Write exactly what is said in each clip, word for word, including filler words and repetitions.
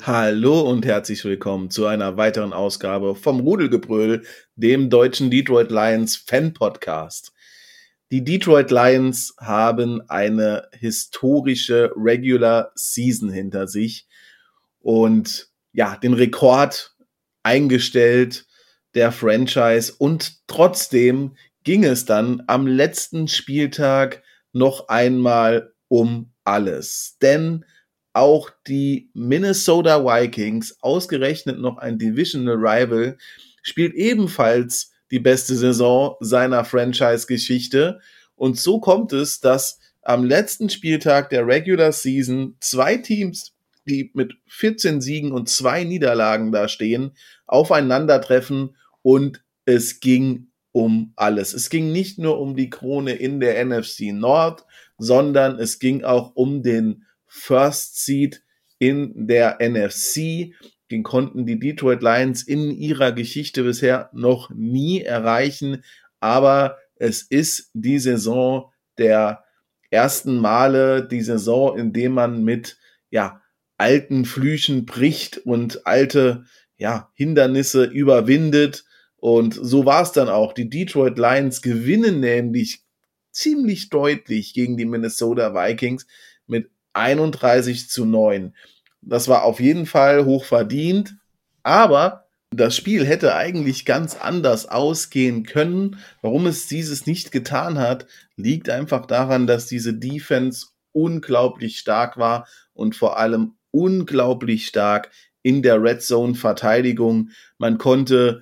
Hallo und herzlich willkommen zu einer weiteren Ausgabe vom Rudelgebrüll, dem deutschen Detroit Lions Fan-Podcast. Die Detroit Lions haben eine historische Regular Season hinter sich und ja, den Rekord eingestellt der Franchise, und trotzdem ging es dann am letzten Spieltag noch einmal um alles. Denn auch die Minnesota Vikings, ausgerechnet noch ein Divisional Rival, spielt ebenfalls die beste Saison seiner Franchise-Geschichte. Und so kommt es, dass am letzten Spieltag der Regular Season zwei Teams, die mit vierzehn Siegen und zwei Niederlagen da stehen, aufeinandertreffen, und es ging um alles. Es ging nicht nur um die Krone in der N F C North, sondern es ging auch um den First Seed in der N F C. Den konnten die Detroit Lions in ihrer Geschichte bisher noch nie erreichen, aber es ist die Saison der ersten Male, die Saison, in der man mit ja, alten Flüchen bricht und alte ja, Hindernisse überwindet. Und so war es dann auch. Die Detroit Lions gewinnen nämlich ziemlich deutlich gegen die Minnesota Vikings mit einunddreißig zu neun. Das war auf jeden Fall hoch verdient, aber das Spiel hätte eigentlich ganz anders ausgehen können. Warum es dieses nicht getan hat, liegt einfach daran, dass diese Defense unglaublich stark war und vor allem unglaublich stark in der Red Zone Verteidigung. Man konnte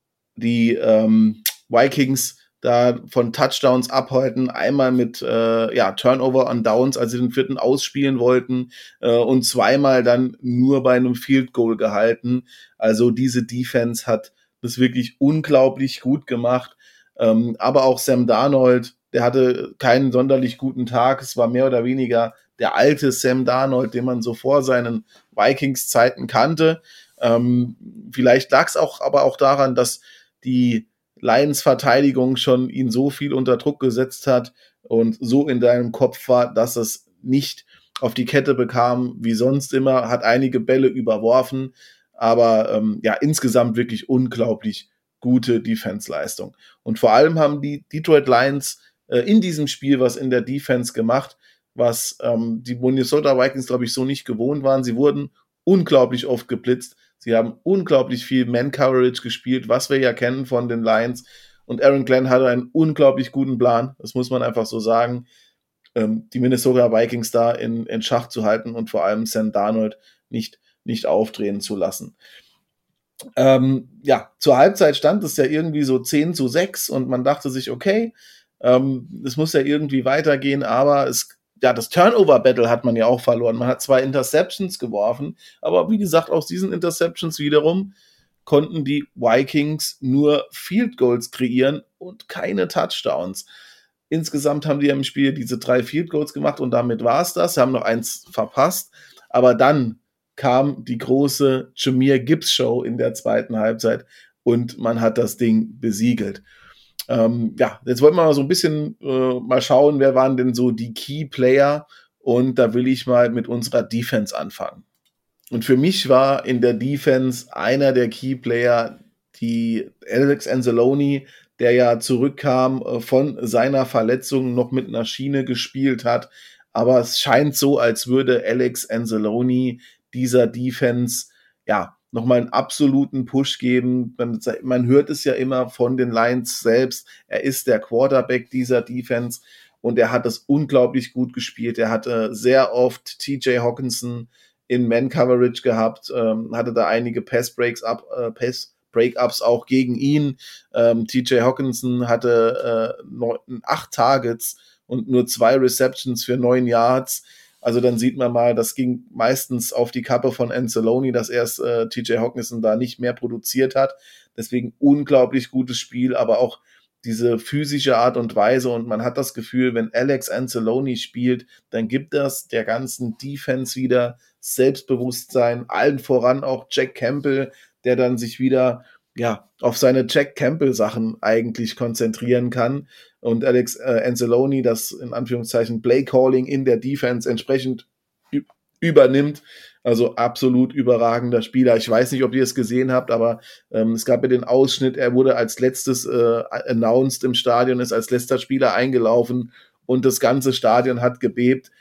die ähm, Vikings da von Touchdowns abhalten, einmal mit äh, ja, Turnover on Downs, als sie den vierten ausspielen wollten, äh, und zweimal dann nur bei einem Field Goal gehalten. Also diese Defense hat das wirklich unglaublich gut gemacht. Ähm, aber auch Sam Darnold, der hatte keinen sonderlich guten Tag. Es war mehr oder weniger der alte Sam Darnold, den man so vor seinen Vikings-Zeiten kannte. Ähm, vielleicht lag es auch aber auch daran, dass die Lions-Verteidigung schon ihn so viel unter Druck gesetzt hat und so in deinem Kopf war, dass es nicht auf die Kette bekam, wie sonst immer, hat einige Bälle überworfen, aber ähm, ja, insgesamt wirklich unglaublich gute Defense-Leistung. Und vor allem haben die Detroit Lions äh, in diesem Spiel was in der Defense gemacht, was ähm, die Minnesota Vikings, glaube ich, so nicht gewohnt waren. Sie wurden unglaublich oft geblitzt. Sie haben unglaublich viel Man-Coverage gespielt, was wir ja kennen von den Lions. Und Aaron Glenn hatte einen unglaublich guten Plan, das muss man einfach so sagen, ähm, die Minnesota Vikings da in, in Schach zu halten und vor allem Sam Darnold nicht, nicht aufdrehen zu lassen. Ähm, ja, zur Halbzeit stand es ja irgendwie so zehn zu sechs und man dachte sich, okay, ähm, es muss ja irgendwie weitergehen, aber es ja, das Turnover-Battle hat man ja auch verloren. Man hat zwei Interceptions geworfen, aber wie gesagt, aus diesen Interceptions wiederum konnten die Vikings nur Field Goals kreieren und keine Touchdowns. Insgesamt haben die im Spiel diese drei Field Goals gemacht und damit war es das. Sie haben noch eins verpasst, aber dann kam die große Jahmyr Gibbs Show in der zweiten Halbzeit und man hat das Ding besiegelt. Ähm, ja, jetzt wollen wir mal so ein bisschen äh, mal schauen, wer waren denn so die Key Player, und da will ich mal mit unserer Defense anfangen. Und für mich war in der Defense einer der Key Player die Alex Anzalone, der ja zurückkam äh, von seiner Verletzung, noch mit einer Schiene gespielt hat, aber es scheint so, als würde Alex Anzalone dieser Defense ja nochmal einen absoluten Push geben. Man, man hört es ja immer von den Lions selbst. Er ist der Quarterback dieser Defense und er hat es unglaublich gut gespielt. Er hatte sehr oft T J Hockenson in Man-Coverage gehabt, ähm, hatte da einige Pass-Breaks up, äh, Pass-Breakups auch gegen ihn. Ähm, T J Hockenson hatte äh, neun, acht Targets und nur zwei Receptions für neun Yards. Also dann sieht man mal, das ging meistens auf die Kappe von Anzalone, dass erst äh, T J Hockenson da nicht mehr produziert hat. Deswegen unglaublich gutes Spiel, aber auch diese physische Art und Weise, und man hat das Gefühl, wenn Alex Anzalone spielt, dann gibt das der ganzen Defense wieder Selbstbewusstsein, allen voran auch Jack Campbell, der dann sich wieder ja auf seine Jack Campbell Sachen eigentlich konzentrieren kann, und Alex äh, Anzalone das in Anführungszeichen Play Calling in der Defense entsprechend ü- übernimmt. Also absolut überragender Spieler. Ich weiß nicht, ob ihr es gesehen habt, aber ähm, es gab ja den Ausschnitt, er wurde als letztes äh, announced im Stadion, ist als letzter Spieler eingelaufen und das ganze Stadion hat gebebt.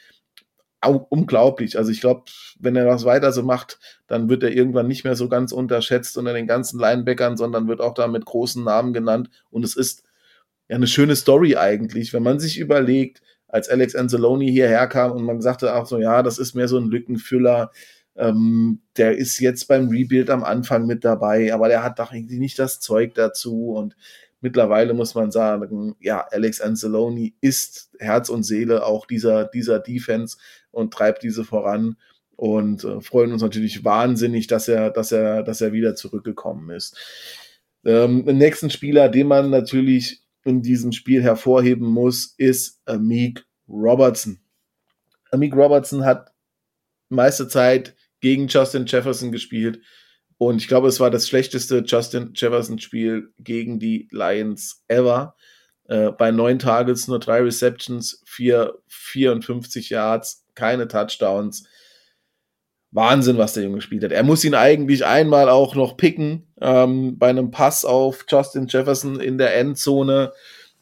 Au- unglaublich. Also ich glaube, wenn er das weiter so macht, dann wird er irgendwann nicht mehr so ganz unterschätzt unter den ganzen Linebackern, sondern wird auch da mit großen Namen genannt. Und es ist ja eine schöne Story eigentlich, wenn man sich überlegt, als Alex Anzalone hierher kam und man sagte auch so, ja, das ist mehr so ein Lückenfüller, ähm, der ist jetzt beim Rebuild am Anfang mit dabei, aber der hat doch irgendwie nicht das Zeug dazu und mittlerweile muss man sagen, ja, Alex Anzalone ist Herz und Seele auch dieser, dieser Defense und treibt diese voran und äh, freuen uns natürlich wahnsinnig, dass er, dass er, dass er wieder zurückgekommen ist. Ähm, den nächsten Spieler, den man natürlich in diesem Spiel hervorheben muss, ist Amik Robertson. Amik Robertson hat meiste Zeit gegen Justin Jefferson gespielt und ich glaube, es war das schlechteste Justin Jefferson-Spiel gegen die Lions ever. Äh, bei neun Targets, nur drei Receptions, vier, vierundfünfzig Yards, keine Touchdowns. Wahnsinn, was der Junge gespielt hat. Er muss ihn eigentlich einmal auch noch picken, ähm, bei einem Pass auf Justin Jefferson in der Endzone.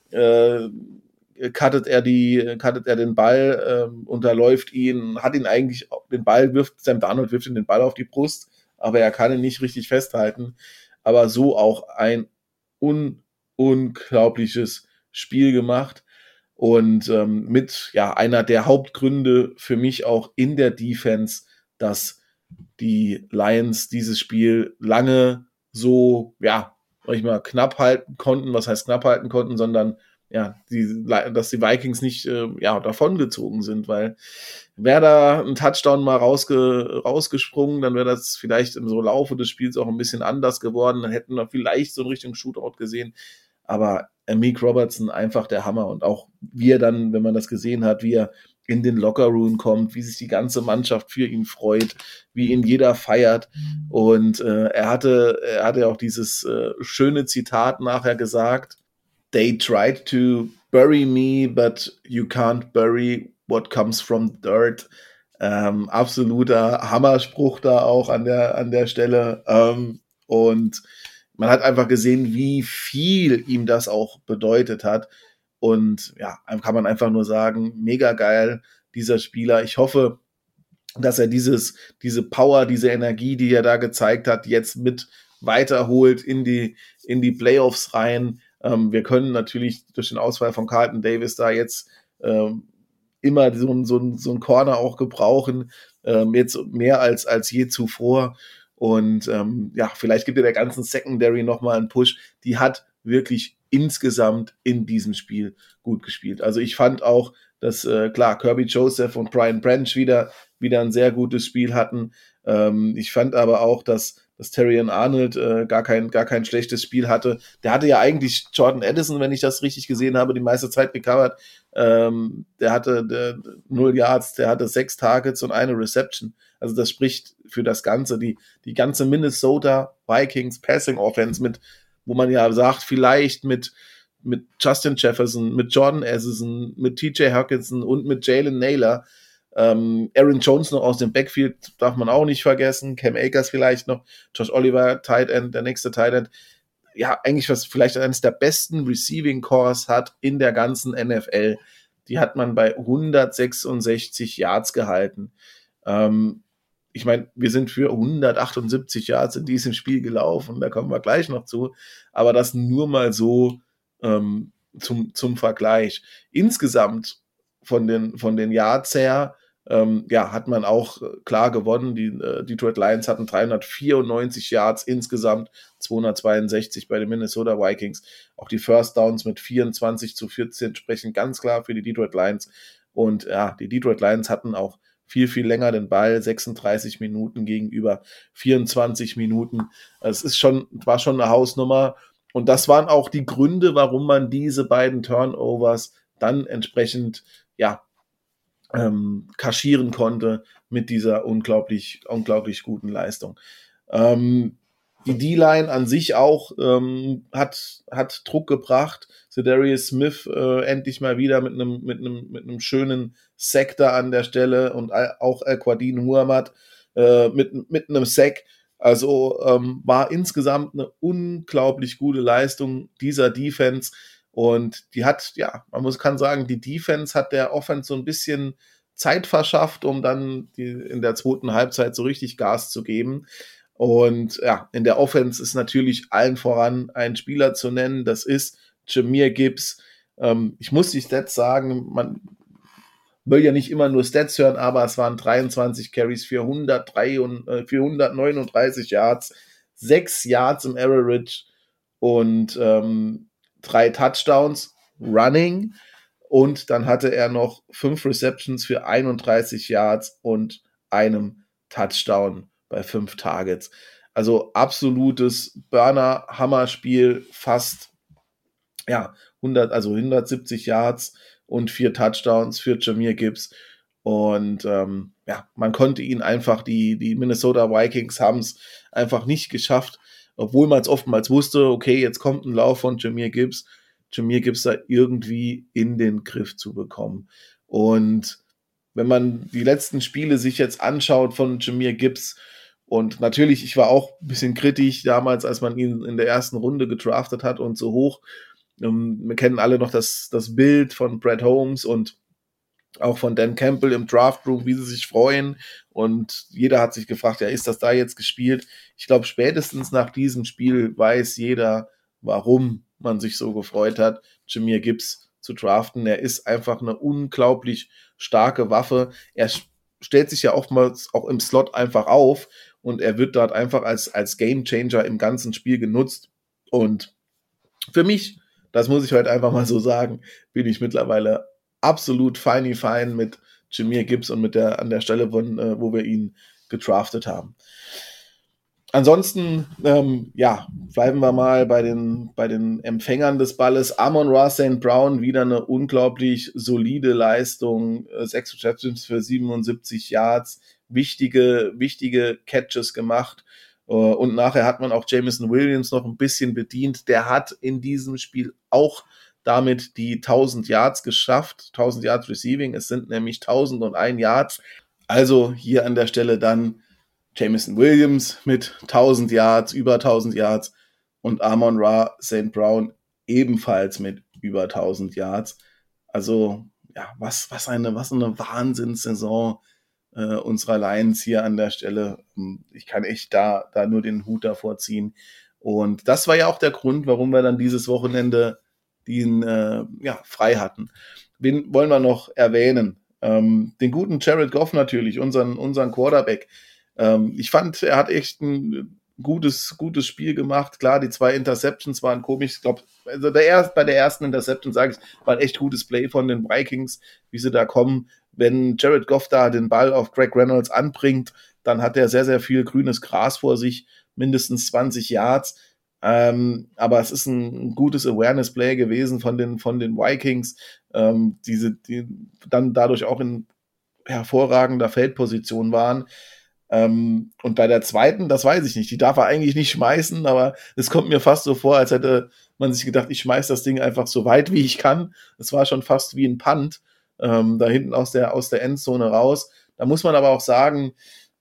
Äh, cuttet er die, cuttet er den Ball, ähm, unterläuft ihn, hat ihn eigentlich, den Ball wirft, Sam Darnold wirft ihn den Ball auf die Brust, aber er kann ihn nicht richtig festhalten. Aber so auch ein un unglaubliches Spiel gemacht und ähm, mit ja einer der Hauptgründe für mich auch in der Defense, dass die Lions dieses Spiel lange so, ja, sag ich mal, knapp halten konnten. Was heißt knapp halten konnten, sondern ja, die, dass die Vikings nicht äh, ja, davongezogen sind, weil wäre da ein Touchdown mal rausge, rausgesprungen, dann wäre das vielleicht im so Laufe des Spiels auch ein bisschen anders geworden. Dann hätten wir vielleicht so in Richtung Shootout gesehen. Aber Amik Robertson einfach der Hammer und auch wie er dann, wenn man das gesehen hat, wie er in den Lockerroom kommt, wie sich die ganze Mannschaft für ihn freut, wie ihn jeder feiert. Und äh, er hatte, er hatte auch dieses äh, schöne Zitat nachher gesagt: They tried to bury me, but you can't bury what comes from dirt. Ähm, absoluter Hammerspruch da auch an der, an der Stelle. Ähm, und man hat einfach gesehen, wie viel ihm das auch bedeutet hat. Und ja, kann man einfach nur sagen, mega geil, dieser Spieler. Ich hoffe, dass er dieses, diese Power, diese Energie, die er da gezeigt hat, jetzt mit weiterholt in die, in die Playoffs rein. Ähm, wir können natürlich durch den Ausfall von Carlton Davis da jetzt ähm, immer so ein, so ein, so ein Corner auch gebrauchen, ähm, jetzt mehr als, als je zuvor. Und ähm, ja, vielleicht gibt er der ganzen Secondary nochmal einen Push. Die hat wirklich insgesamt in diesem Spiel gut gespielt. Also ich fand auch, dass äh, klar, Kirby Joseph und Brian Branch wieder, wieder ein sehr gutes Spiel hatten. Ähm, ich fand aber auch, dass, dass Terrion Arnold äh, gar, kein, gar kein schlechtes Spiel hatte. Der hatte ja eigentlich Jordan Addison, wenn ich das richtig gesehen habe, die meiste Zeit gecovert. Ähm, der hatte der, null Yards, der hatte sechs Targets und eine Reception. Also das spricht für das Ganze. Die, die ganze Minnesota Vikings Passing Offense mit, wo man ja sagt, vielleicht mit mit Justin Jefferson, mit Jordan Addison, mit T J Hockenson und mit Jalen Naylor. Ähm, Aaron Jones noch aus dem Backfield darf man auch nicht vergessen. Cam Akers vielleicht noch. Josh Oliver, Tight End, der nächste Tight End. Ja, eigentlich was vielleicht eines der besten Receiving Cores hat in der ganzen N F L. Die hat man bei hundertsechsundsechzig Yards gehalten. Ähm, ich meine, wir sind für hundertachtundsiebzig Yards in diesem Spiel gelaufen, da kommen wir gleich noch zu, aber das nur mal so ähm, zum, zum Vergleich. Insgesamt von den, von den Yards her, ähm, ja, hat man auch äh, klar gewonnen. Die äh, Detroit Lions hatten dreihundertvierundneunzig Yards insgesamt, zweihundertzweiundsechzig bei den Minnesota Vikings. Auch die First Downs mit vierundzwanzig zu vierzehn sprechen ganz klar für die Detroit Lions. Und ja, die Detroit Lions hatten auch viel, viel länger den Ball, sechsunddreißig Minuten gegenüber vierundzwanzig Minuten. Es ist schon, war schon eine Hausnummer. Und das waren auch die Gründe, warum man diese beiden Turnovers dann entsprechend, ja, ähm, kaschieren konnte mit dieser unglaublich, unglaublich guten Leistung. Ähm, die D-Line an sich auch ähm, hat, hat Druck gebracht. Za'Darius Smith äh, endlich mal wieder mit einem mit einem mit einem schönen Sack da an der Stelle und auch El-Quadin Muhammad äh, mit, mit einem Sack. Also ähm, war insgesamt eine unglaublich gute Leistung dieser Defense. Und die hat, ja, man muss kann sagen, die Defense hat der Offense so ein bisschen Zeit verschafft, um dann die, in der zweiten Halbzeit so richtig Gas zu geben. Und ja, in der Offense ist natürlich allen voran ein Spieler zu nennen, das ist Jahmyr Gibbs. Ähm, ich muss die Stats sagen, man will ja nicht immer nur Stats hören, aber es waren dreiundzwanzig Carries, vierhundertdrei und, äh, vierhundertneununddreißig Yards, sechs Yards im Average und ähm, drei Touchdowns running. Und dann hatte er noch fünf Receptions für einunddreißig Yards und einem Touchdown bei fünf Targets. Also absolutes Burner-Hammer-Spiel, fast ja, hundert, also hundertsiebzig Yards und vier Touchdowns für Jahmyr Gibbs. Und ähm, ja, man konnte ihn einfach, die, die Minnesota Vikings haben es einfach nicht geschafft, obwohl man es oftmals wusste, okay, jetzt kommt ein Lauf von Jahmyr Gibbs, Jahmyr Gibbs da irgendwie in den Griff zu bekommen. Und wenn man die letzten Spiele sich jetzt anschaut von Jahmyr Gibbs, und natürlich, ich war auch ein bisschen kritisch damals, als man ihn in der ersten Runde gedraftet hat und so hoch. Um, wir kennen alle noch das, das Bild von Brad Holmes und auch von Dan Campbell im Draftroom, wie sie sich freuen. Und jeder hat sich gefragt, ja, ist das da jetzt gespielt? Ich glaube, spätestens nach diesem Spiel weiß jeder, warum man sich so gefreut hat, Jahmyr Gibbs zu draften. Er ist einfach eine unglaublich starke Waffe. Er stellt sich ja oftmals auch im Slot einfach auf und er wird dort einfach als, als Gamechanger im ganzen Spiel genutzt. Und für mich, das muss ich heute einfach mal so sagen, bin ich mittlerweile absolut feini fein mit Jahmyr Gibbs und mit der an der Stelle, von, äh, wo wir ihn gedraftet haben. Ansonsten, ähm, ja, bleiben wir mal bei den, bei den Empfängern des Balles. Amon-Ra Saint Brown, wieder eine unglaublich solide Leistung, äh, sechs Receptions für siebenundsiebzig Yards, wichtige, wichtige Catches gemacht. Uh, und nachher hat man auch Jameson Williams noch ein bisschen bedient. Der hat in diesem Spiel auch damit die tausend Yards geschafft, tausend Yards Receiving. Es sind nämlich tausendeins Yards. Also hier an der Stelle dann Jameson Williams mit tausend Yards, über tausend Yards und Amon-Ra Saint Brown ebenfalls mit über tausend Yards. Also ja, was, was eine, was eine Wahnsinnssaison äh, unserer Lions hier an der Stelle. Ich kann echt da, da nur den Hut davor ziehen. Und das war ja auch der Grund, warum wir dann dieses Wochenende den äh, ja, frei hatten. Wen wollen wir noch erwähnen? Ähm, den guten Jared Goff natürlich, unseren, unseren Quarterback. Ähm, ich fand, er hat echt ein gutes, gutes Spiel gemacht. Klar, die zwei Interceptions waren komisch. Ich glaube, also der erst, bei der ersten Interception, sage ich, war ein echt gutes Play von den Vikings, wie sie da kommen. Wenn Jared Goff da den Ball auf Greg Reynolds anbringt, dann hat er sehr, sehr viel grünes Gras vor sich, mindestens zwanzig Yards. Ähm, aber es ist ein gutes Awareness-Play gewesen von den, von den Vikings, ähm, diese, die dann dadurch auch in hervorragender Feldposition waren. Ähm, und bei der zweiten, das weiß ich nicht, die darf er eigentlich nicht schmeißen, aber es kommt mir fast so vor, als hätte man sich gedacht, ich schmeiß das Ding einfach so weit, wie ich kann. Es war schon fast wie ein Punt, ähm, da hinten aus der, aus der Endzone raus. Da muss man aber auch sagen,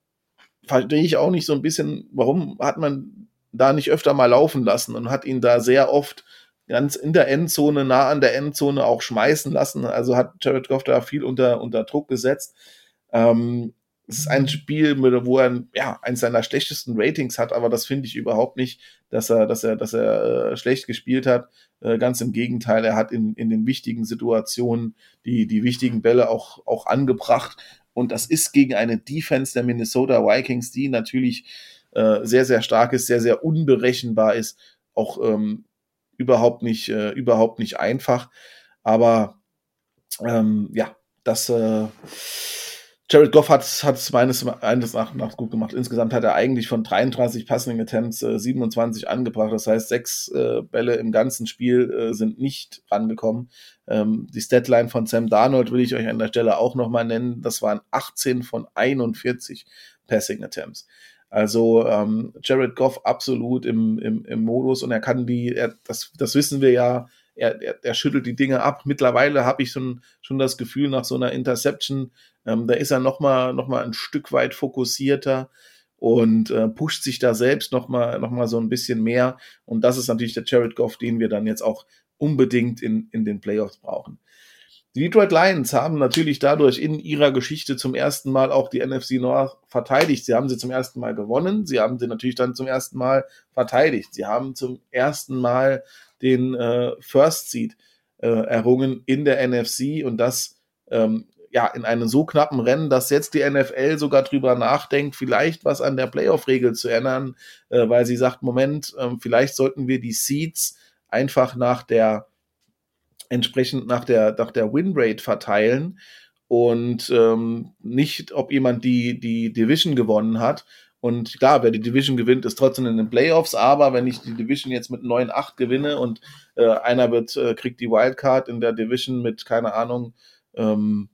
verstehe ich auch nicht so ein bisschen, warum hat man da nicht öfter mal laufen lassen und hat ihn da sehr oft ganz in der Endzone, nah an der Endzone auch schmeißen lassen. Also hat Jared Goff da viel unter, unter Druck gesetzt. Ähm, es ist ein Spiel, wo er ja, eins seiner schlechtesten Ratings hat, aber das finde ich überhaupt nicht, dass er, dass er, dass er äh, schlecht gespielt hat. Äh, ganz im Gegenteil, er hat in, in den wichtigen Situationen die, die wichtigen Bälle auch, auch angebracht. Und das ist gegen eine Defense der Minnesota Vikings, die natürlich äh, sehr, sehr stark ist, sehr, sehr unberechenbar ist, auch ähm, überhaupt nicht, äh, überhaupt nicht einfach. Aber ähm, ja, das äh, Jared Goff hat es meines Erachtens gut gemacht. Insgesamt hat er eigentlich von dreiunddreißig Passing Attempts äh, siebenundzwanzig angebracht. Das heißt, sechs äh, Bälle im ganzen Spiel äh, sind nicht rangekommen. Ähm, die Statline von Sam Darnold will ich euch an der Stelle auch nochmal nennen. Das waren achtzehn von einundvierzig Passing Attempts. Also ähm, Jared Goff absolut im, im, im Modus und er kann die, er, das, das wissen wir ja, er, er, er schüttelt die Dinge ab. Mittlerweile habe ich schon, schon das Gefühl, nach so einer Interception, ähm, da ist er nochmal noch mal ein Stück weit fokussierter und äh, pusht sich da selbst nochmal noch mal so ein bisschen mehr. Und das ist natürlich der Jared Goff, den wir dann jetzt auch unbedingt in, in den Playoffs brauchen. Die Detroit Lions haben natürlich dadurch in ihrer Geschichte zum ersten Mal auch die N F C North verteidigt. Sie haben sie zum ersten Mal gewonnen. Sie haben sie natürlich dann zum ersten Mal verteidigt. Sie haben zum ersten Mal den äh, First Seed äh, errungen in der N F C und das ähm, ja in einem so knappen Rennen, dass jetzt die N F L sogar drüber nachdenkt, vielleicht was an der Playoff-Regel zu ändern, äh, weil sie sagt, Moment, äh, vielleicht sollten wir die Seeds einfach nach der entsprechend nach der, nach der Winrate verteilen und ähm, nicht, ob jemand die, die Division gewonnen hat. Und klar, wer die Division gewinnt, ist trotzdem in den Playoffs, aber wenn ich die Division jetzt mit neun acht gewinne und äh, einer wird, äh, kriegt die Wildcard in der Division mit, keine Ahnung, ähm,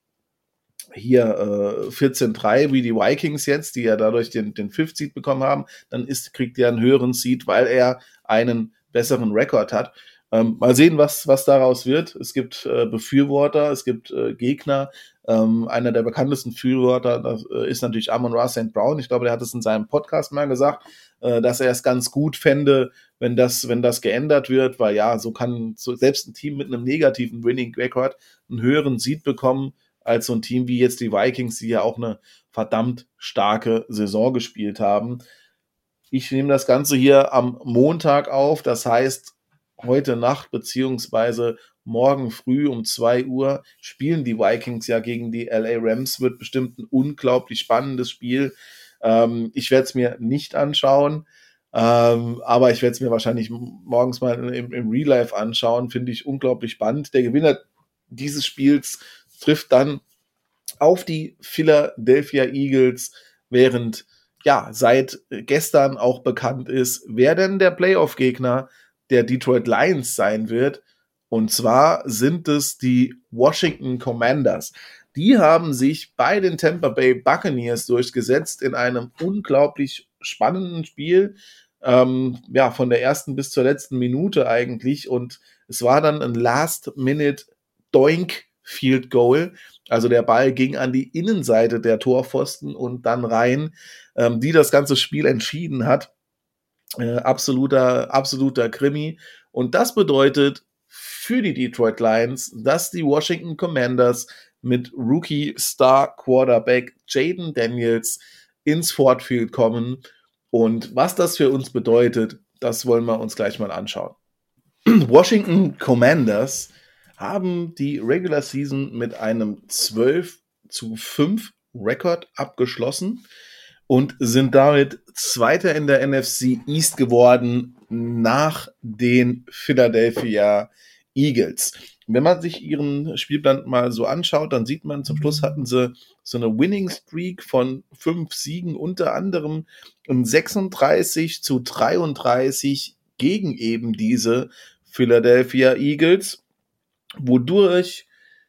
hier äh, vierzehn drei wie die Vikings jetzt, die ja dadurch den, den Fifth Seed bekommen haben, dann ist, kriegt er einen höheren Seed, weil er einen besseren Rekord hat. Ähm, mal sehen, was, was daraus wird. Es gibt äh, Befürworter, es gibt äh, Gegner. Ähm, einer der bekanntesten Befürworter das, äh, ist natürlich Amon-Ra Sankt Brown. Ich glaube, der hat es in seinem Podcast mal gesagt, äh, dass er es ganz gut fände, wenn das, wenn das geändert wird, weil ja, so kann so selbst ein Team mit einem negativen Winning Record einen höheren Seed bekommen, als so ein Team wie jetzt die Vikings, die ja auch eine verdammt starke Saison gespielt haben. Ich nehme das Ganze hier am Montag auf, das heißt, heute Nacht beziehungsweise morgen früh um zwei Uhr spielen die Vikings ja gegen die L A Rams, wird bestimmt ein unglaublich spannendes Spiel. Ähm, ich werde es mir nicht anschauen, ähm, aber ich werde es mir wahrscheinlich morgens mal im, im Real Life anschauen, finde ich unglaublich spannend. Der Gewinner dieses Spiels trifft dann auf die Philadelphia Eagles, während ja seit gestern auch bekannt ist, wer denn der Playoff-Gegner der Detroit Lions sein wird. Und zwar sind es die Washington Commanders. Die haben sich bei den Tampa Bay Buccaneers durchgesetzt in einem unglaublich spannenden Spiel. Ähm, ja, von der ersten bis zur letzten Minute eigentlich. Und es war dann ein Last-Minute-Doink Field Goal. Also der Ball ging an die Innenseite der Torpfosten und dann rein, ähm, die das ganze Spiel entschieden hat. Äh, absoluter, absoluter Krimi. Und das bedeutet für die Detroit Lions, dass die Washington Commanders mit Rookie-Star-Quarterback Jaden Daniels ins Ford Field kommen. Und was das für uns bedeutet, das wollen wir uns gleich mal anschauen. Washington Commanders haben die Regular Season mit einem zwölf zu fünf Rekord abgeschlossen und sind damit Zweiter in der N F C East geworden nach den Philadelphia Eagles. Wenn man sich ihren Spielplan mal so anschaut, dann sieht man, zum Schluss hatten sie so eine Winning Streak von fünf Siegen, unter anderem ein sechsunddreißig zu dreiunddreißig gegen eben diese Philadelphia Eagles, wodurch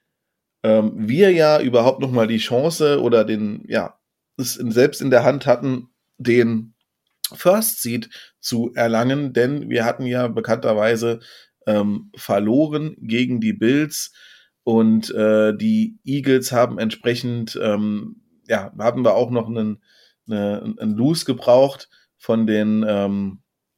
ähm, wir ja überhaupt noch mal die Chance oder den, ja, es selbst in der Hand hatten, den First Seed zu erlangen, denn wir hatten ja bekannterweise ähm, verloren gegen die Bills und äh, die Eagles haben entsprechend, ähm, ja, haben wir auch noch einen, eine, einen Lose gebraucht von den, ähm,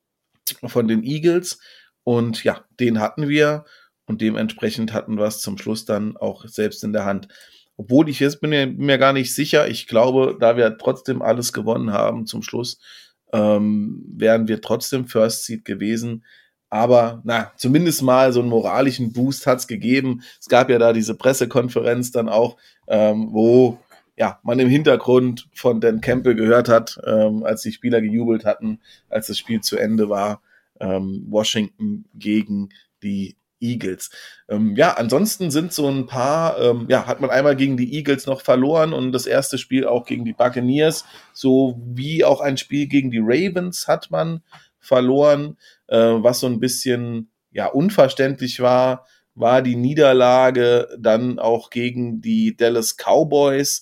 von den Eagles und ja, den hatten wir und dementsprechend hatten wir es zum Schluss dann auch selbst in der Hand. Obwohl ich jetzt bin mir, bin mir gar nicht sicher, ich glaube, da wir trotzdem alles gewonnen haben zum Schluss, ähm, wären wir trotzdem First Seed gewesen. Aber na, zumindest mal so einen moralischen Boost hat es gegeben. Es gab ja da diese Pressekonferenz dann auch, ähm, wo ja, man im Hintergrund von Dan Campbell gehört hat, ähm, als die Spieler gejubelt hatten, als das Spiel zu Ende war. Ähm, Washington gegen die Eagles. Ähm, ja, ansonsten sind so ein paar, ähm, ja, hat man einmal gegen die Eagles noch verloren und das erste Spiel auch gegen die Buccaneers, so wie auch ein Spiel gegen die Ravens hat man verloren, äh, was so ein bisschen, ja, unverständlich war, war die Niederlage dann auch gegen die Dallas Cowboys,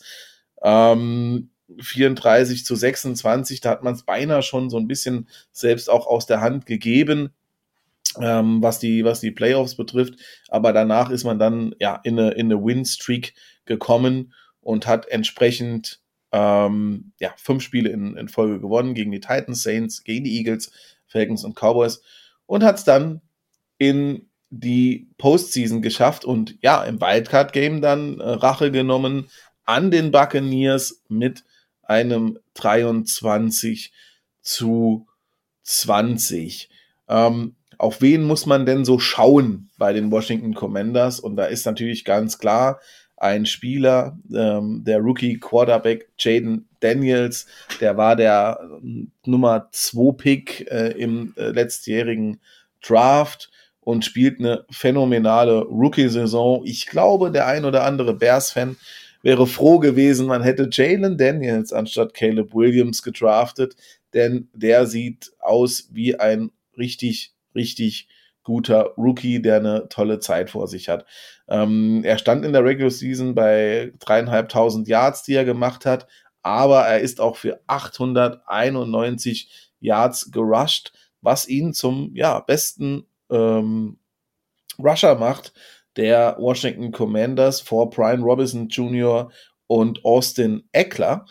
ähm, vierunddreißig zu sechsundzwanzig, da hat man es beinahe schon so ein bisschen selbst auch aus der Hand gegeben. ähm, was die, was die Playoffs betrifft. Aber danach ist man dann ja in eine, in eine Win-Streak gekommen und hat entsprechend ähm, ja, fünf Spiele in, in Folge gewonnen gegen die Titans, Saints, gegen die Eagles, Falcons und Cowboys und hat es dann in die Postseason geschafft und ja, im Wildcard-Game dann äh, Rache genommen an den Buccaneers mit einem dreiundzwanzig zu zwanzig. Ähm, auf wen muss man denn so schauen bei den Washington Commanders? Und da ist natürlich ganz klar ein Spieler, ähm, der Rookie-Quarterback Jaden Daniels, der war der äh, Nummer zwei Pick äh, im äh, letztjährigen Draft und spielt eine phänomenale Rookie-Saison. Ich glaube, der ein oder andere Bears-Fan wäre froh gewesen, man hätte Jalen Daniels anstatt Caleb Williams gedraftet, denn der sieht aus wie ein richtig, richtig guter Rookie, der eine tolle Zeit vor sich hat. Ähm, er stand in der Regular Season bei dreieinhalbtausend Yards, die er gemacht hat, aber er ist auch für achthunderteinundneunzig Yards gerusht, was ihn zum ja, besten ähm, Rusher macht, der Washington Commanders vor Brian Robinson Junior und Austin Eckler.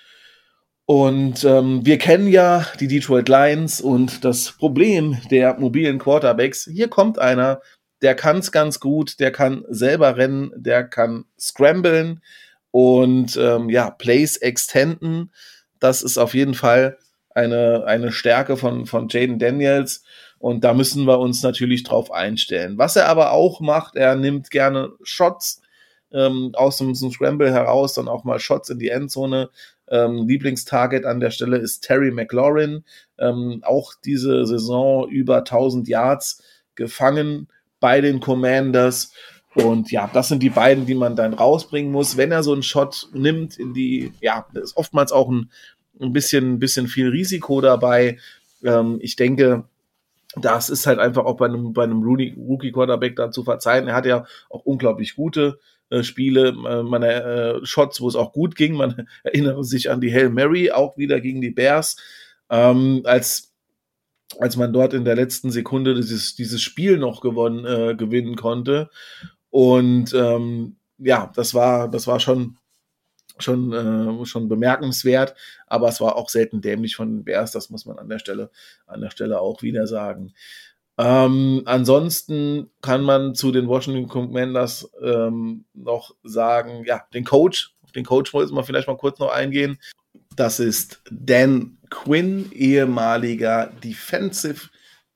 Und ähm, wir kennen ja die Detroit Lions und das Problem der mobilen Quarterbacks. Hier kommt einer, der kann es ganz gut, der kann selber rennen, der kann scramblen und ähm, ja, Plays extenden. Das ist auf jeden Fall eine, eine Stärke von, von Jaden Daniels. Und da müssen wir uns natürlich drauf einstellen. Was er aber auch macht, er nimmt gerne Shots ähm, aus dem, dem Scramble heraus, dann auch mal Shots in die Endzone. Ähm, Lieblingstarget an der Stelle ist Terry McLaurin. Ähm, auch diese Saison über tausend Yards gefangen bei den Commanders. Und ja, das sind die beiden, die man dann rausbringen muss. Wenn er so einen Shot nimmt in die, ja, da ist oftmals auch ein, ein bisschen, ein bisschen viel Risiko dabei. Ähm, ich denke, das ist halt einfach auch bei einem, bei einem Rookie-Quarterback dann zu verzeihen. Er hat ja auch unglaublich gute äh, Spiele, äh, meine äh, Shots, wo es auch gut ging. Man erinnere sich an die Hail Mary, auch wieder gegen die Bears, ähm, als als man dort in der letzten Sekunde dieses, dieses Spiel noch gewonnen, äh, gewinnen konnte. Und ähm, ja, das war, das war schon schon, äh, schon bemerkenswert, aber es war auch selten dämlich von den Bears, das muss man an der Stelle, an der Stelle auch wieder sagen. Ähm, ansonsten kann man zu den Washington Commanders ähm, noch sagen, ja, den Coach, auf den Coach wollen wir vielleicht mal kurz noch eingehen. Das ist Dan Quinn, ehemaliger Defensive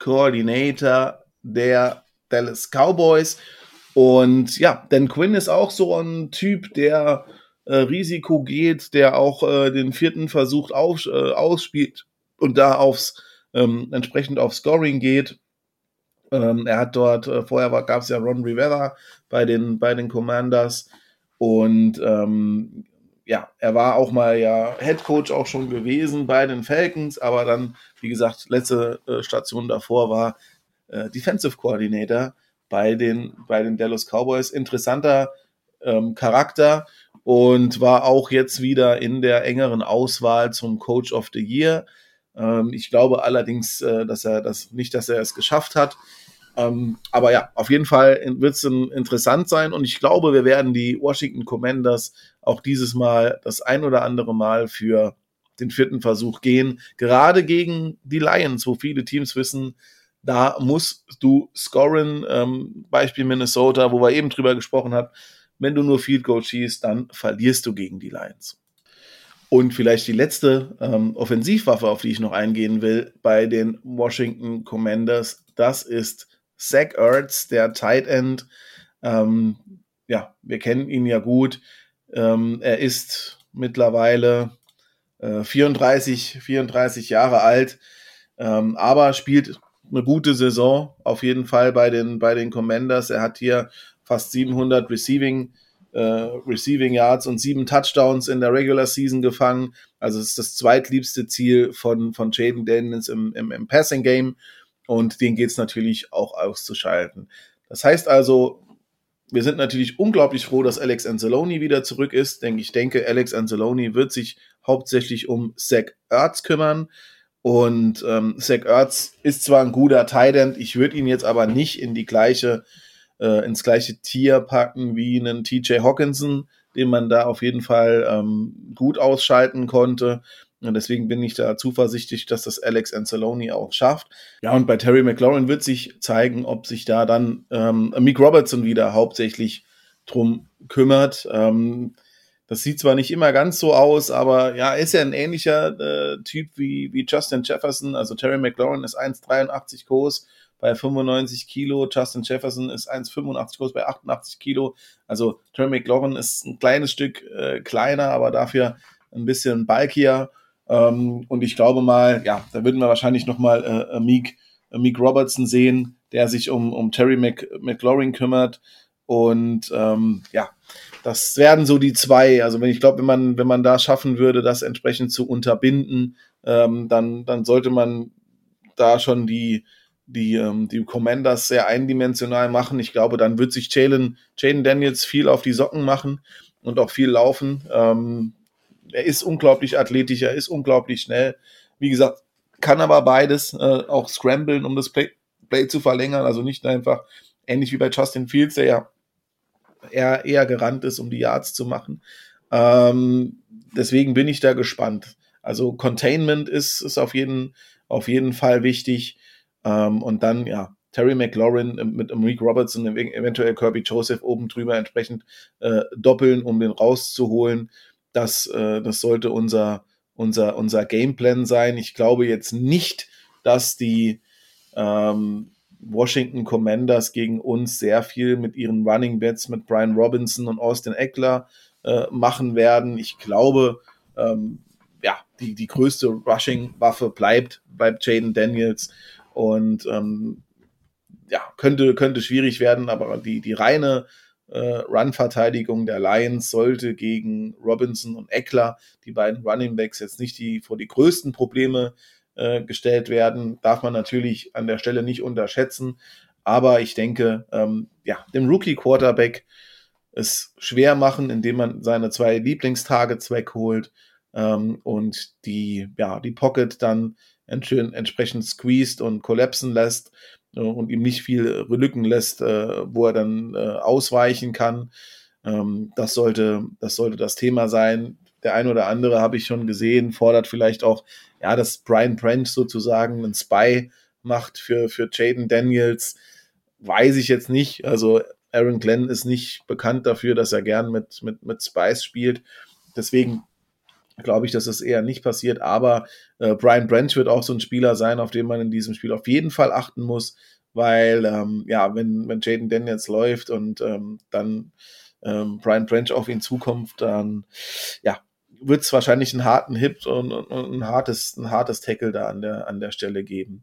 Coordinator der Dallas Cowboys. Und ja, Dan Quinn ist auch so ein Typ, der äh, Risiko geht, der auch äh, den vierten Versuch auf, äh, ausspielt und da aufs ähm, entsprechend auf Scoring geht. Ähm, er hat dort, äh, vorher gab es ja Ron Rivera bei den, bei den Commanders und ähm, ja, er war auch mal ja Head Coach auch schon gewesen bei den Falcons, aber dann, wie gesagt, letzte äh, Station davor war äh, Defensive Coordinator bei den, bei den Dallas Cowboys. Interessanter ähm, Charakter und war auch jetzt wieder in der engeren Auswahl zum Coach of the Year. Ähm, ich glaube allerdings, äh, dass er das nicht, dass er es geschafft hat. Ähm, aber ja, auf jeden Fall wird es interessant sein und ich glaube, wir werden die Washington Commanders auch dieses Mal das ein oder andere Mal für den vierten Versuch gehen. Gerade gegen die Lions, wo viele Teams wissen, da musst du scoren. Ähm, Beispiel Minnesota, wo wir eben drüber gesprochen haben. Wenn du nur Field Goal schießt, dann verlierst du gegen die Lions. Und vielleicht die letzte ähm, Offensivwaffe, auf die ich noch eingehen will, bei den Washington Commanders, das ist Zach Ertz, der Tight End. Ähm, ja, wir kennen ihn ja gut. Ähm, er ist mittlerweile äh, vierunddreißig, vierunddreißig Jahre alt, ähm, aber spielt eine gute Saison auf jeden Fall bei den, bei den Commanders. Er hat hier fast siebenhundert Receiving, äh, Receiving Yards und sieben Touchdowns in der Regular Season gefangen. Also es ist das zweitliebste Ziel von, von Jaden Daniels im, im, im Passing Game. Und den geht es natürlich auch auszuschalten. Das heißt also, wir sind natürlich unglaublich froh, dass Alex Anzalone wieder zurück ist. Denn ich denke, Alex Anzalone wird sich hauptsächlich um Zach Ertz kümmern. Und ähm, Zach Ertz ist zwar ein guter Tight End, ich würde ihn jetzt aber nicht in die gleiche, äh, ins gleiche Tier packen wie einen T J Hockenson, den man da auf jeden Fall ähm, gut ausschalten konnte. Und deswegen bin ich da zuversichtlich, dass das Alex Anzalone auch schafft. Ja, und bei Terry McLaurin wird sich zeigen, ob sich da dann ähm, Meek Robertson wieder hauptsächlich drum kümmert. Ähm, das sieht zwar nicht immer ganz so aus, aber ja, ist ja ein ähnlicher äh, Typ wie, wie Justin Jefferson. Also Terry McLaurin ist eins Komma dreiundachtzig groß bei fünfundneunzig Kilo. Justin Jefferson ist eins Komma fünfundachtzig groß bei achtundachtzig Kilo. Also Terry McLaurin ist ein kleines Stück äh, kleiner, aber dafür ein bisschen bulkier. Ähm, und ich glaube mal, ja, da würden wir wahrscheinlich nochmal äh, Meek, äh, Meek Robertson sehen, der sich um, um Terry Mc, McLaurin kümmert. Und ähm, ja, das werden so die zwei. Also wenn ich glaube, wenn man wenn man da schaffen würde, das entsprechend zu unterbinden, ähm, dann dann sollte man da schon die die ähm, die Commanders sehr eindimensional machen. Ich glaube, dann wird sich Jalen Jaden Daniels viel auf die Socken machen und auch viel laufen. Ähm, er ist unglaublich athletisch, er ist unglaublich schnell. Wie gesagt, kann aber beides, äh, auch scramblen, um das Play, Play zu verlängern. Also nicht einfach ähnlich wie bei Justin Fields, der ja eher, eher gerannt ist, um die Yards zu machen. Ähm, deswegen bin ich da gespannt. Also Containment ist, ist auf jeden, auf jeden Fall wichtig. Ähm, und dann, ja, Terry McLaurin mit Meek Robertson, eventuell Kirby Joseph oben drüber entsprechend äh, doppeln, um den rauszuholen. Das, äh, das sollte unser, unser, unser Gameplan sein. Ich glaube jetzt nicht, dass die ähm, Washington Commanders gegen uns sehr viel mit ihren Running Backs, mit Brian Robinson und Austin Eckler äh, machen werden. Ich glaube, ähm, ja, die, die größte Rushing-Waffe bleibt, bleibt Jaden Daniels und ähm, ja, könnte, könnte schwierig werden, aber die, die reine äh, Run-Verteidigung der Lions sollte gegen Robinson und Eckler, die beiden Running Backs, jetzt nicht die vor die größten Probleme äh, gestellt werden. Darf man natürlich an der Stelle nicht unterschätzen. Aber ich denke, ähm, ja, dem Rookie-Quarterback es schwer machen, indem man seine zwei Lieblingstargets wegholt ähm, und die, ja, die Pocket dann ents- entsprechend squeezed und kollapsen lässt äh, und ihm nicht viel Lücken lässt, äh, wo er dann äh, ausweichen kann. Ähm, das sollte, das sollte das Thema sein. Der ein oder andere, habe ich schon gesehen, fordert vielleicht auch, ja, dass Brian Branch sozusagen einen Spy macht für, für Jaden Daniels. Weiß ich jetzt nicht. Also Aaron Glenn ist nicht bekannt dafür, dass er gern mit, mit, mit Spice spielt. Deswegen glaube ich, dass das eher nicht passiert. Aber äh, Brian Branch wird auch so ein Spieler sein, auf den man in diesem Spiel auf jeden Fall achten muss, weil, ähm, ja, wenn, wenn Jaden Daniels läuft und ähm, dann ähm, Brian Branch auf ihn zukommt, dann, ja, wird es wahrscheinlich einen harten Hit und, und, und ein hartes, ein hartes Tackle da an der, an der Stelle geben.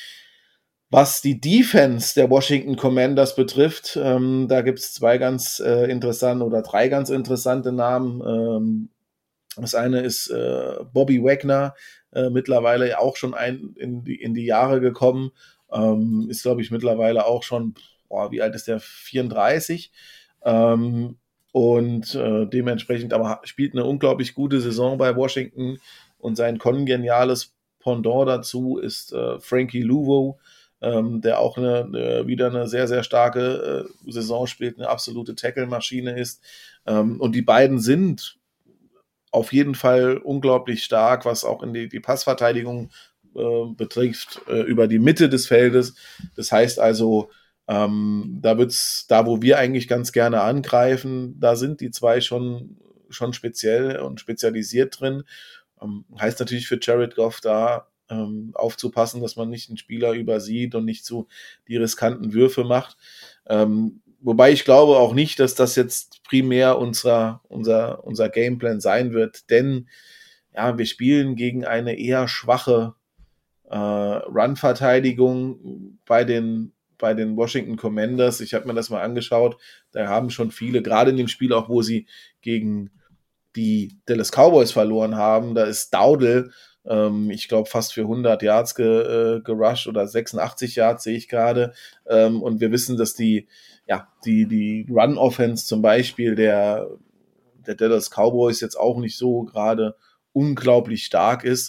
Was die Defense der Washington Commanders betrifft, ähm, da gibt es zwei ganz äh, interessante oder drei ganz interessante Namen. Ähm, das eine ist äh, Bobby Wagner, äh, mittlerweile auch schon ein, in, die, in die Jahre gekommen, ähm, ist, glaube ich, mittlerweile auch schon, boah, wie alt ist der? vierunddreißig. Ähm, und äh, dementsprechend aber spielt eine unglaublich gute Saison bei Washington und sein kongeniales Pendant dazu ist äh, Frankie Luvo, ähm, der auch eine, eine, wieder eine sehr, sehr starke äh, Saison spielt, eine absolute Tackle-Maschine ist. Ähm, und die beiden sind auf jeden Fall unglaublich stark, was auch in die, die Passverteidigung äh, betrifft, äh, über die Mitte des Feldes. Das heißt also, ähm, da wird's, da wo wir eigentlich ganz gerne angreifen, da sind die zwei schon, schon speziell und spezialisiert drin. Ähm, heißt natürlich für Jared Goff da ähm, aufzupassen, dass man nicht einen Spieler übersieht und nicht zu die riskanten Würfe macht. Ähm, wobei ich glaube auch nicht, dass das jetzt primär unser, unser, unser Gameplan sein wird, denn ja, wir spielen gegen eine eher schwache äh, Run-Verteidigung bei den, bei den Washington Commanders. Ich habe mir das mal angeschaut. Da haben schon viele, gerade in dem Spiel auch, wo sie gegen die Dallas Cowboys verloren haben, da ist Dowdle, ähm, ich glaube, fast für hundert Yards ge, äh, gerusht oder sechsundachtzig Yards sehe ich gerade. Ähm, und wir wissen, dass die, ja, die, die Run-Offense zum Beispiel der, der Dallas Cowboys jetzt auch nicht so gerade unglaublich stark ist.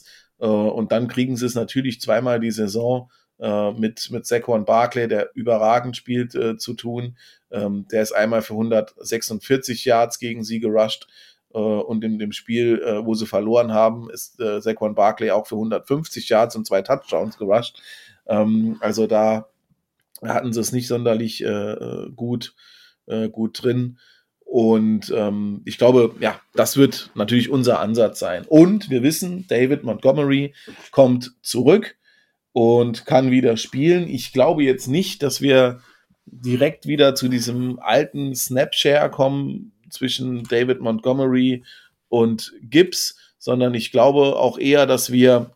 Äh, und dann kriegen sie es natürlich zweimal die Saison äh, mit, mit Saquon Barkley, der überragend spielt, äh, zu tun. Ähm, der ist einmal für hundertsechsundvierzig Yards gegen sie gerusht. Äh, und in dem Spiel, äh, wo sie verloren haben, ist äh, Saquon Barkley auch für hundertfünfzig Yards und zwei Touchdowns gerusht. Ähm, also da hatten sie es nicht sonderlich äh, gut, äh, gut drin. Und ähm, ich glaube, ja, das wird natürlich unser Ansatz sein. Und wir wissen, David Montgomery kommt zurück und kann wieder spielen. Ich glaube jetzt nicht, dass wir direkt wieder zu diesem alten Snapshare kommen zwischen David Montgomery und Gibbs, sondern ich glaube auch eher, dass wir,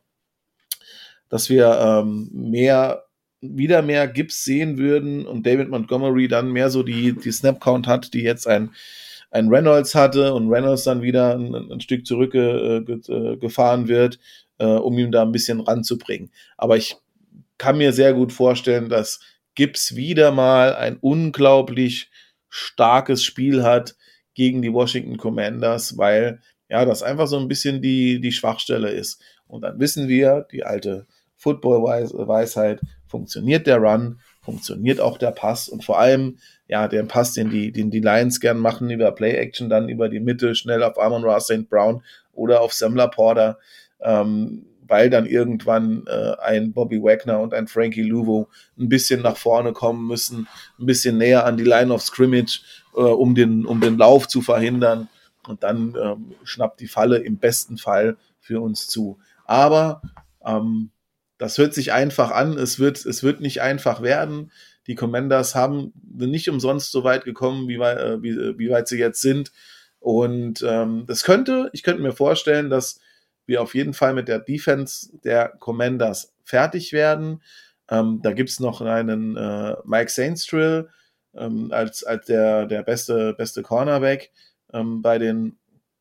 dass wir ähm, mehr wieder mehr Gibbs sehen würden und David Montgomery dann mehr so die, die Snap-Count hat, die jetzt ein, ein Reynolds hatte und Reynolds dann wieder ein, ein Stück zurückgefahren wird, äh, um ihn da ein bisschen ranzubringen. Aber ich kann mir sehr gut vorstellen, dass Gibbs wieder mal ein unglaublich starkes Spiel hat gegen die Washington Commanders, weil ja das einfach so ein bisschen die, die Schwachstelle ist. Und dann wissen wir, die alte Football-Weisheit, funktioniert der Run, funktioniert auch der Pass und vor allem, ja, der Pass, den die, den die Lions gern machen, über Play-Action, dann über die Mitte, schnell auf Amon-Ra Saint Brown oder auf Sam Laporta, ähm, weil dann irgendwann äh, ein Bobby Wagner und ein Frankie Luvo ein bisschen nach vorne kommen müssen, ein bisschen näher an die Line of Scrimmage, äh, um, den, um den Lauf zu verhindern. Und dann ähm, schnappt die Falle im besten Fall für uns zu. Aber ähm, das hört sich einfach an. Es wird, es wird nicht einfach werden. Die Commanders haben nicht umsonst so weit gekommen, wie, wei- wie, wie weit sie jetzt sind. Und ähm, das könnte, ich könnte mir vorstellen, dass wir auf jeden Fall mit der Defense der Commanders fertig werden. Ähm, da gibt's noch einen äh, Mike Sainstrill ähm, als, als der, der beste, beste Cornerback ähm, bei den,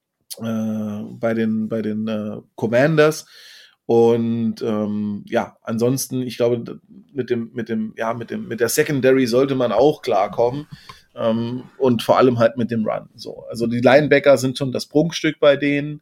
äh, bei den, bei den äh, Commanders. Und ähm, ja, ansonsten, ich glaube, mit dem, mit dem, ja, mit dem, mit der Secondary sollte man auch klarkommen. Ähm, und vor allem halt mit dem Run. So, also die Linebacker sind schon das Prunkstück bei denen.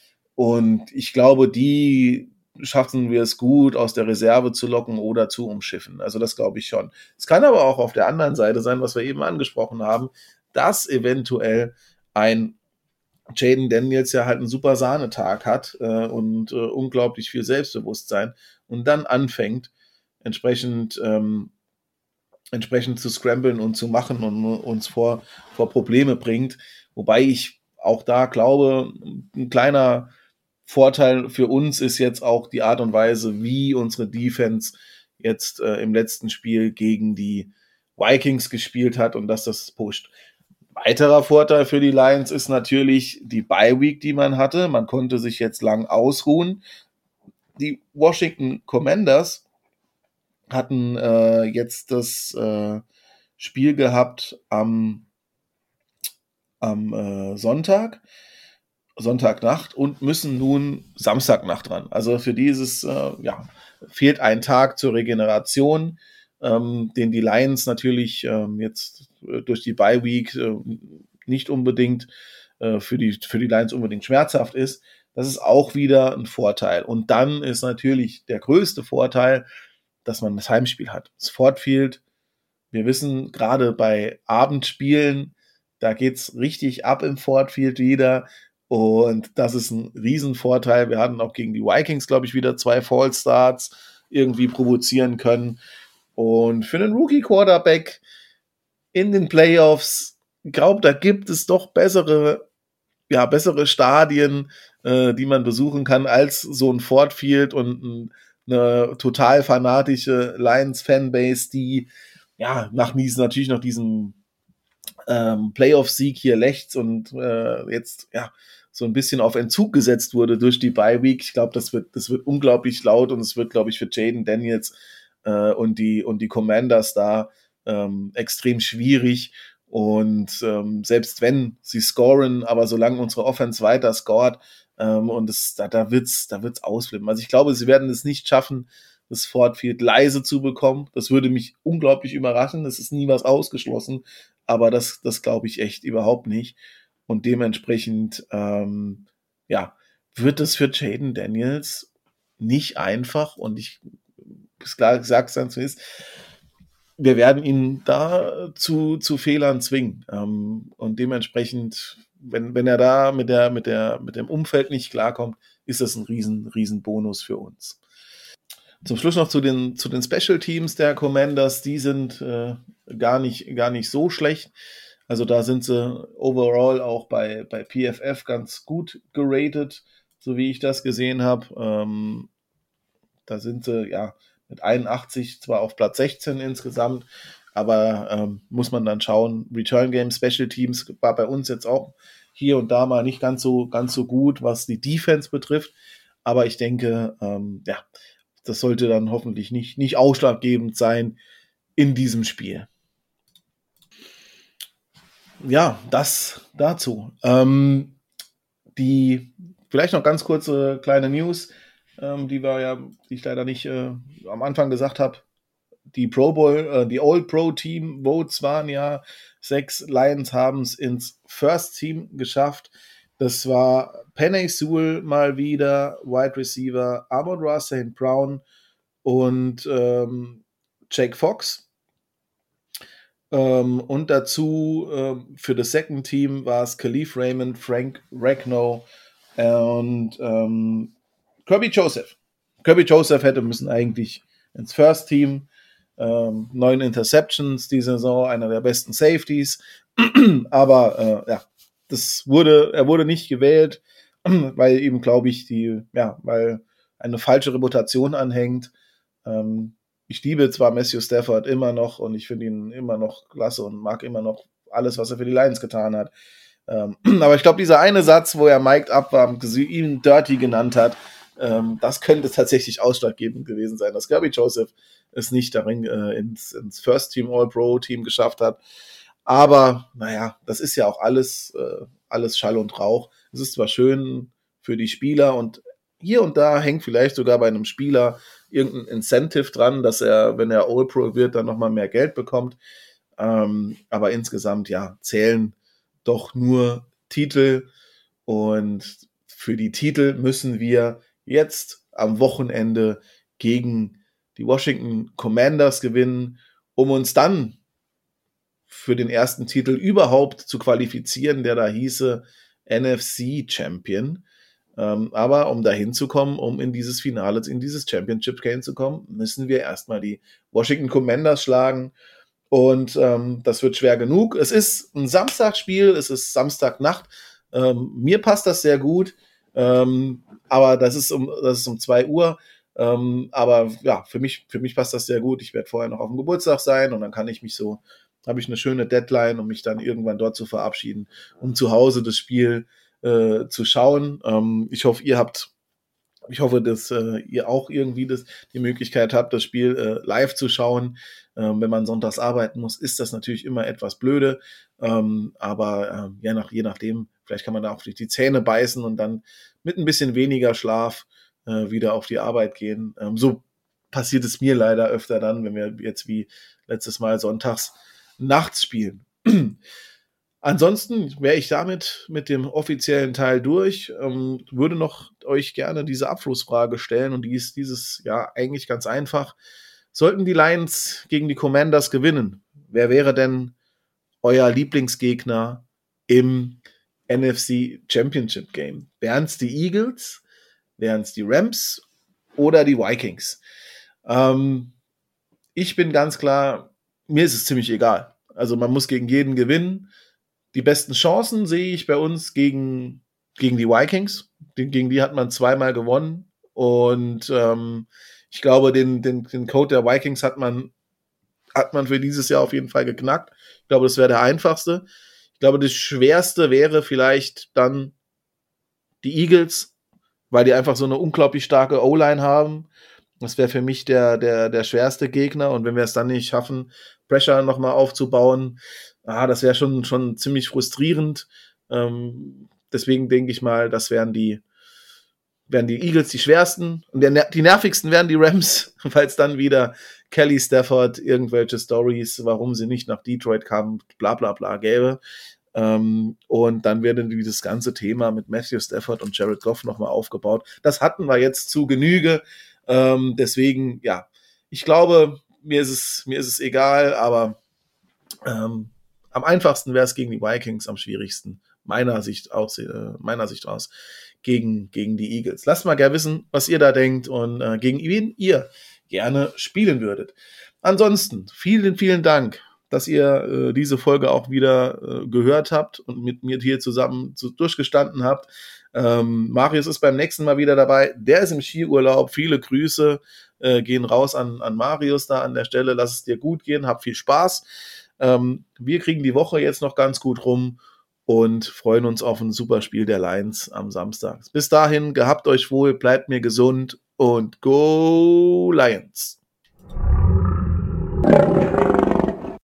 Und ich glaube, die schaffen wir es gut, aus der Reserve zu locken oder zu umschiffen. Also das glaube ich schon. Es kann aber auch auf der anderen Seite sein, was wir eben angesprochen haben, dass eventuell ein Jaden Daniels ja halt einen super Sahnetag hat äh, und äh, unglaublich viel Selbstbewusstsein und dann anfängt, entsprechend, ähm, entsprechend zu scramblen und zu machen und uns vor, vor Probleme bringt. Wobei ich auch da glaube, ein kleiner Vorteil für uns ist jetzt auch die Art und Weise, wie unsere Defense jetzt äh, im letzten Spiel gegen die Vikings gespielt hat und dass das pusht. Weiterer Vorteil für die Lions ist natürlich die Bye-Week, die man hatte. Man konnte sich jetzt lang ausruhen. Die Washington Commanders hatten äh, jetzt das äh, Spiel gehabt am, am äh, Sonntag, Sonntagnacht und müssen nun Samstagnacht ran. Also für dieses, äh, ja, fehlt ein Tag zur Regeneration, ähm, den die Lions natürlich ähm, jetzt äh, durch die Bye-Week äh, nicht unbedingt äh, für, die, für die Lions unbedingt schmerzhaft ist. Das ist auch wieder ein Vorteil. Und dann ist natürlich der größte Vorteil, dass man das Heimspiel hat. Das Ford Field, wir wissen, gerade bei Abendspielen, da geht's richtig ab im Ford Field wieder. Und das ist ein Riesenvorteil. Wir hatten auch gegen die Vikings, glaube ich, wieder zwei Fallstarts irgendwie provozieren können. Und für einen Rookie-Quarterback in den Playoffs, ich glaube, da gibt es doch bessere, ja, bessere Stadien, äh, die man besuchen kann, als so ein Ford Field und ein, eine total fanatische Lions-Fanbase, die ja nach diesen, natürlich noch diesem ähm, Playoff-Sieg hier lächzt und äh, jetzt ja so ein bisschen auf Entzug gesetzt wurde durch die Bye-Week. Ich glaube, das wird, das wird unglaublich laut und es wird, glaube ich, für Jaden Daniels äh, und die und die Commanders da ähm, extrem schwierig. Und ähm, selbst wenn sie scoren, aber solange unsere Offense weiter scored, ähm, und es, da, da wird's, da wird's ausflippen. Also ich glaube, sie werden es nicht schaffen, das Ford Field leise zu bekommen. Das würde mich unglaublich überraschen. Es ist nie was ausgeschlossen, aber das, das glaube ich echt überhaupt nicht. Und dementsprechend, ähm, ja, wird es für Jaden Daniels nicht einfach und ich sage es dann zuerst, wir werden ihn da zu, zu Fehlern zwingen. Ähm, und dementsprechend, wenn, wenn er da mit, der, mit, der, mit dem Umfeld nicht klarkommt, ist das ein riesen, riesen Bonus für uns. Zum Schluss noch zu den, zu den Special Teams der Commanders. Die sind äh, gar, nicht, gar nicht so schlecht. Also da sind sie overall auch bei, bei P F F ganz gut geratet, so wie ich das gesehen habe. Ähm, da sind sie ja mit einundachtzig zwar auf Platz sechzehn insgesamt, aber ähm, muss man dann schauen. Return Game Special Teams war bei uns jetzt auch hier und da mal nicht ganz so, ganz so gut, was die Defense betrifft. Aber ich denke, ähm, ja, das sollte dann hoffentlich nicht, nicht ausschlaggebend sein in diesem Spiel. Ja, das dazu. Ähm, die vielleicht noch ganz kurze kleine News, ähm, die war ja, die ich leider nicht äh, am Anfang gesagt habe. Die Pro Bowl, äh, die All Pro Team Votes waren ja sechs. Lions haben es ins First Team geschafft. Das war Penny Sewell mal wieder, Wide Receiver, Amon-Ra Saint Brown und ähm, Jake Fox. Ähm, und dazu ähm, für das Second Team war es Khalif Raymond, Frank Ragnow und ähm, Kirby Joseph. Kirby Joseph hätte müssen eigentlich ins First Team. Ähm, neun Interceptions die Saison, einer der besten Safeties. Aber äh, ja, das wurde, er wurde nicht gewählt, weil eben, glaube ich, die, ja, weil eine falsche Reputation anhängt. Ähm, ich liebe zwar Matthew Stafford immer noch und ich finde ihn immer noch klasse und mag immer noch alles, was er für die Lions getan hat. Ähm, aber ich glaube, dieser eine Satz, wo er mic'd up war, ihn Dirty genannt hat, ähm, das könnte tatsächlich ausschlaggebend gewesen sein, dass Kirby Joseph es nicht darin äh, ins, ins First Team All-Pro-Team geschafft hat. Aber naja, das ist ja auch alles, äh, alles Schall und Rauch. Es ist zwar schön für die Spieler und hier und da hängt vielleicht sogar bei einem Spieler irgendein Incentive dran, dass er, wenn er All-Pro wird, dann nochmal mehr Geld bekommt. Ähm, aber insgesamt, ja, zählen doch nur Titel. Und für die Titel müssen wir jetzt am Wochenende gegen die Washington Commanders gewinnen, um uns dann für den ersten Titel überhaupt zu qualifizieren, der da hieße N F C Champion. Ähm, aber um dahin zu kommen, um in dieses Finale, in dieses Championship Game zu kommen, müssen wir erstmal die Washington Commanders schlagen. Und ähm, das wird schwer genug. Es ist ein Samstagspiel, es ist Samstagnacht. Ähm, mir passt das sehr gut. Ähm, aber das ist um, das ist um zwei Uhr. Ähm, aber ja, für mich, für mich passt das sehr gut. Ich werde vorher noch auf dem Geburtstag sein und dann kann ich mich so, habe ich eine schöne Deadline, um mich dann irgendwann dort zu verabschieden, um zu Hause das Spiel äh, zu schauen. Ähm, ich hoffe, ihr habt, ich hoffe, dass äh, ihr auch irgendwie das, die Möglichkeit habt, das Spiel äh, live zu schauen. Ähm, wenn man sonntags arbeiten muss, ist das natürlich immer etwas blöde. Ähm, aber äh, ja, nach, je nachdem, vielleicht kann man da auch durch die Zähne beißen und dann mit ein bisschen weniger Schlaf äh, wieder auf die Arbeit gehen. Ähm, so passiert es mir leider öfter dann, wenn wir jetzt wie letztes Mal sonntags nachts spielen. Ansonsten wäre ich damit mit dem offiziellen Teil durch, ähm, würde noch euch gerne diese Abschlussfrage stellen und die ist dieses Jahr eigentlich ganz einfach. Sollten die Lions gegen die Commanders gewinnen, wer wäre denn euer Lieblingsgegner im N F C Championship Game? Wären es die Eagles, wären es die Rams oder die Vikings? Ähm, ich bin ganz klar, mir ist es ziemlich egal. Also man muss gegen jeden gewinnen. Die besten Chancen sehe ich bei uns gegen, gegen die Vikings. Gegen die hat man zweimal gewonnen. Und ähm, ich glaube, den, den, den Code der Vikings hat man, hat man für dieses Jahr auf jeden Fall geknackt. Ich glaube, das wäre der einfachste. Ich glaube, das schwerste wäre vielleicht dann die Eagles, weil die einfach so eine unglaublich starke O-Line haben. Das wäre für mich der, der, der schwerste Gegner. Und wenn wir es dann nicht schaffen, Pressure nochmal aufzubauen, ah, das wäre schon, schon ziemlich frustrierend. Ähm, deswegen denke ich mal, das wären die, wären die Eagles die schwersten. Und der, die nervigsten wären die Rams, weil es dann wieder Kelly Stafford irgendwelche Stories, warum sie nicht nach Detroit kamen, bla bla bla gäbe. Ähm, und dann wird dieses ganze Thema mit Matthew Stafford und Jared Goff nochmal aufgebaut. Das hatten wir jetzt zu Genüge. Ähm, deswegen, ja, ich glaube, mir ist es, mir ist es egal, aber ähm, am einfachsten wäre es gegen die Vikings, am schwierigsten, meiner Sicht aus, äh, meiner Sicht aus, gegen, gegen die Eagles. Lasst mal gerne wissen, was ihr da denkt und äh, gegen wen ihr gerne spielen würdet. Ansonsten, vielen, vielen Dank, dass ihr äh, diese Folge auch wieder äh, gehört habt und mit mir hier zusammen zu, durchgestanden habt. Ähm, Marius ist beim nächsten Mal wieder dabei. Der ist im Skiurlaub. Viele Grüße äh, gehen raus an, an Marius da an der Stelle. Lass es dir gut gehen. Hab viel Spaß. Ähm, wir kriegen die Woche jetzt noch ganz gut rum und freuen uns auf ein super Spiel der Lions am Samstag. Bis dahin, gehabt euch wohl, bleibt mir gesund und go Lions!